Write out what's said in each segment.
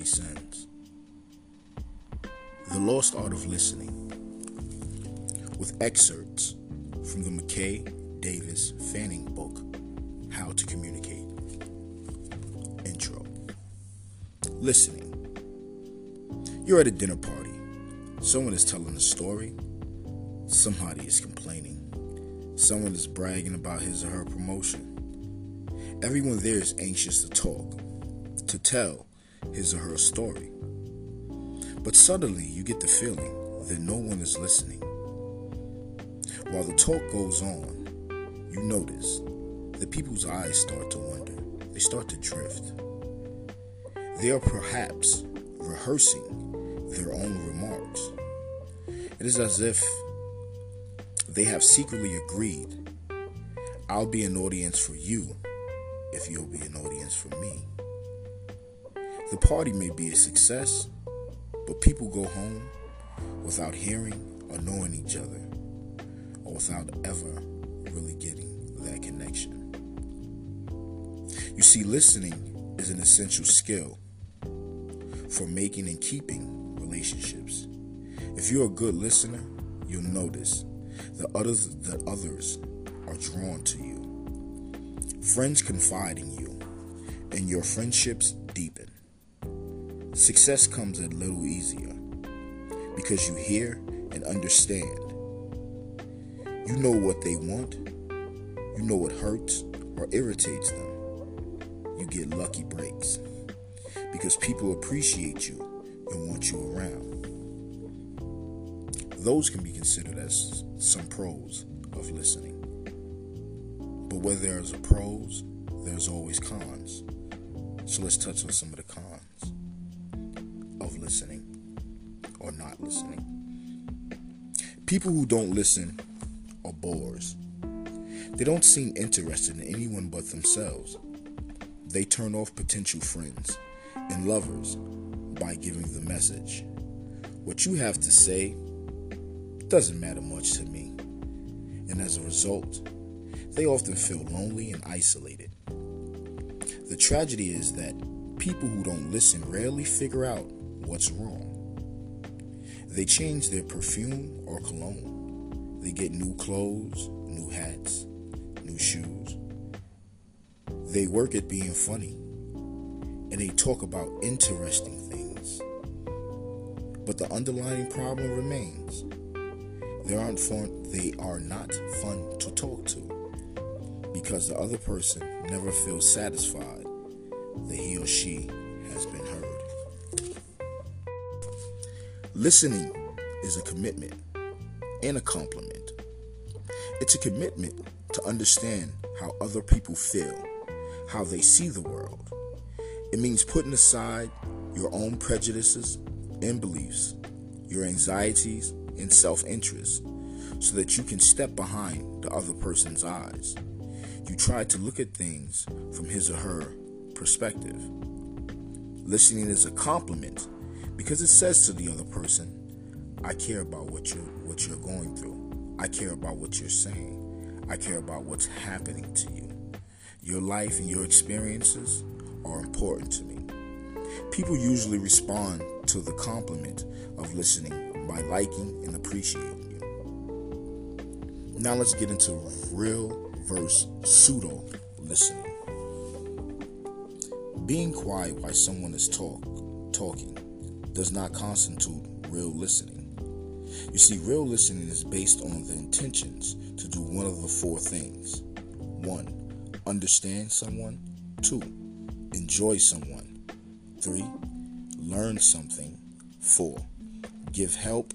Timothy Sens. The Lost Art of Listening, with excerpts from the McKay Davis Fanning book, How to Communicate. Intro. Listening. You're at a dinner party. Someone is telling a story. Somebody is complaining. Someone is bragging about his or her promotion. Everyone there is anxious to talk, to tell his or her story. But suddenly you get the feeling that no one is listening. While the talk goes on, you notice that people's eyes start to wander. They start to drift. They are perhaps rehearsing their own remarks. It is as if they have secretly agreed, I'll be an audience for you if you'll be an audience for me. The party may be a success, but people go home without hearing or knowing each other, or without ever really getting that connection. You see, listening is an essential skill for making and keeping relationships. If you're a good listener, you'll notice that others are drawn to you. Friends confide in you, and your friendships deepen. Success comes a little easier because you hear and understand. You know what they want. You know what hurts or irritates them. You get lucky breaks because people appreciate you and want you around. Those can be considered as some pros of listening. But where there's a pros, there's always cons. So let's touch on some of the cons of listening or not listening. People who don't listen are bores. They don't seem interested in anyone but themselves. They turn off potential friends and lovers by giving the message, what you have to say doesn't matter much to me. And as a result, they often feel lonely and isolated. The tragedy is that people who don't listen rarely figure out what's wrong. They change their perfume or cologne. They get new clothes, new hats, new shoes. They work at being funny, and they talk about interesting things. But the underlying problem remains. They are not fun to talk to because the other person never feels satisfied that he or she has been heard. Listening is a commitment and a compliment. It's a commitment to understand how other people feel, how they see the world. It means putting aside your own prejudices and beliefs, your anxieties and self-interest, so that you can step behind the other person's eyes. You try to look at things from his or her perspective. Listening is a compliment because it says to the other person, I care about what you're going through. I care about what you're saying. I care about what's happening to you. Your life and your experiences are important to me. People usually respond to the compliment of listening by liking and appreciating you. Now let's get into real versus pseudo listening. Being quiet while someone is talking does not constitute real listening. You see, real listening is based on the intentions to do one of the four things. 1. Understand someone. 2. Enjoy someone. 3. Learn something. 4. Give help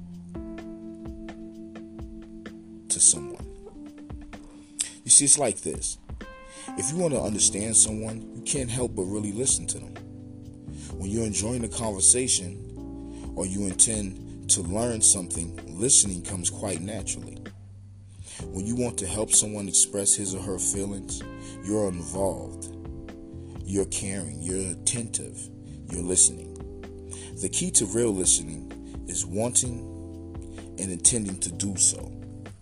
to someone. You see, it's like this. If you want to understand someone, you can't help but really listen to them. When you're enjoying a conversation or you intend to learn something, listening comes quite naturally. When you want to help someone express his or her feelings, you're involved. You're caring. You're attentive. You're listening. The key to real listening is wanting and intending to do so.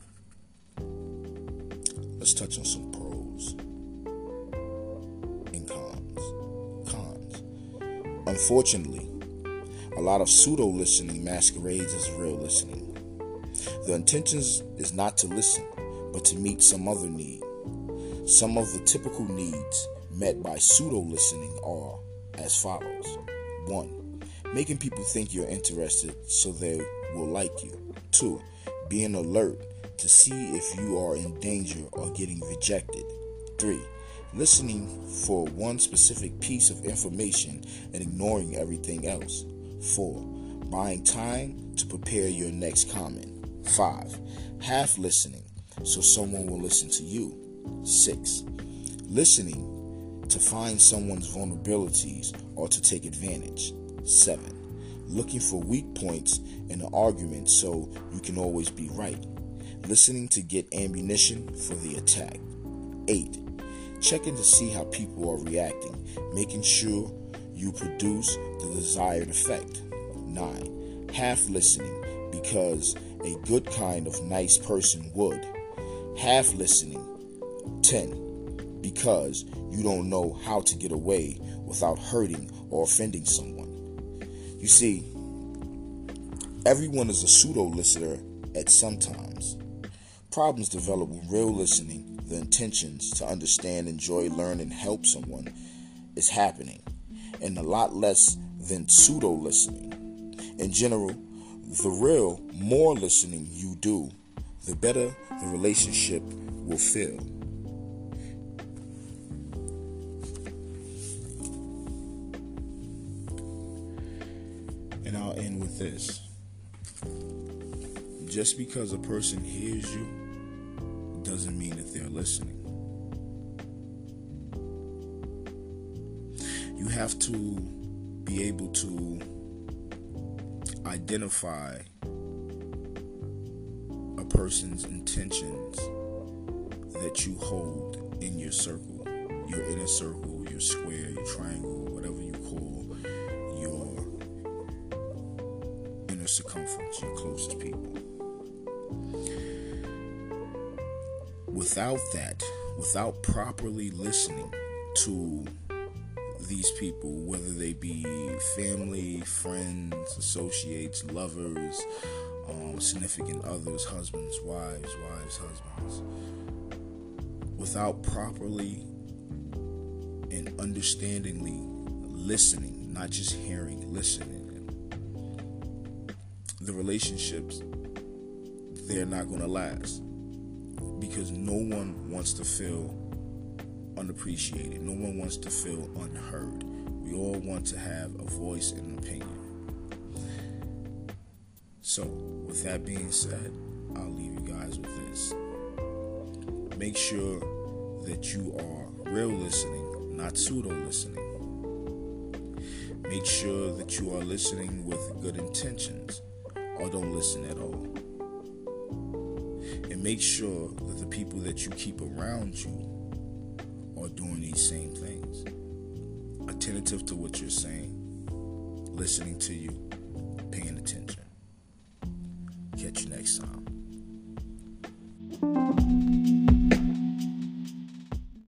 Let's touch on some pros and cons. Unfortunately, a lot of pseudo-listening masquerades as real listening. The intention is not to listen, but to meet some other need. Some of the typical needs met by pseudo-listening are as follows. 1. Making people think you're interested so they will like you. 2. Being alert to see if you are in danger or getting rejected. 3. Listening for one specific piece of information and ignoring everything else. 4. Buying time to prepare your next comment. 5. Half listening so someone will listen to you. 6. Listening to find someone's vulnerabilities or to take advantage. 7. Looking for weak points in an argument so you can always be right. Listening to get ammunition for the attack. 8. Checking to see how people are reacting, making sure you produce the desired effect. 9. Half listening because a good kind of nice person would. Half listening. 10. Because you don't know how to get away without hurting or offending someone. You see, everyone is a pseudo-listener at some times. Problems develop when real listening, the intentions to understand, enjoy, learn, and help someone is happening, and a lot less than pseudo-listening. In general, the real, more listening you do, the better the relationship will feel. And I'll end with this. Just because a person hears you doesn't mean that they're listening. You have to be able to identify a person's intentions that you hold in your circle, your inner circle, your square, your triangle, whatever you call your inner circumference, your closest people. Without that, without properly listening to these people, whether they be family, friends, associates, lovers, significant others, husbands, wives, husbands, without properly and understandingly listening, not just hearing, listening, the relationships, they're not going to last. Because no one wants to feel unappreciated. No one wants to feel unheard. We all want to have a voice and an opinion. So, with that being said, I'll leave you guys with this. Make sure that you are real listening, not pseudo listening. Make sure that you are listening with good intentions, or don't listen at all. And make sure that the people that you keep around you are doing these same things. Attentive to what you're saying, listening to you,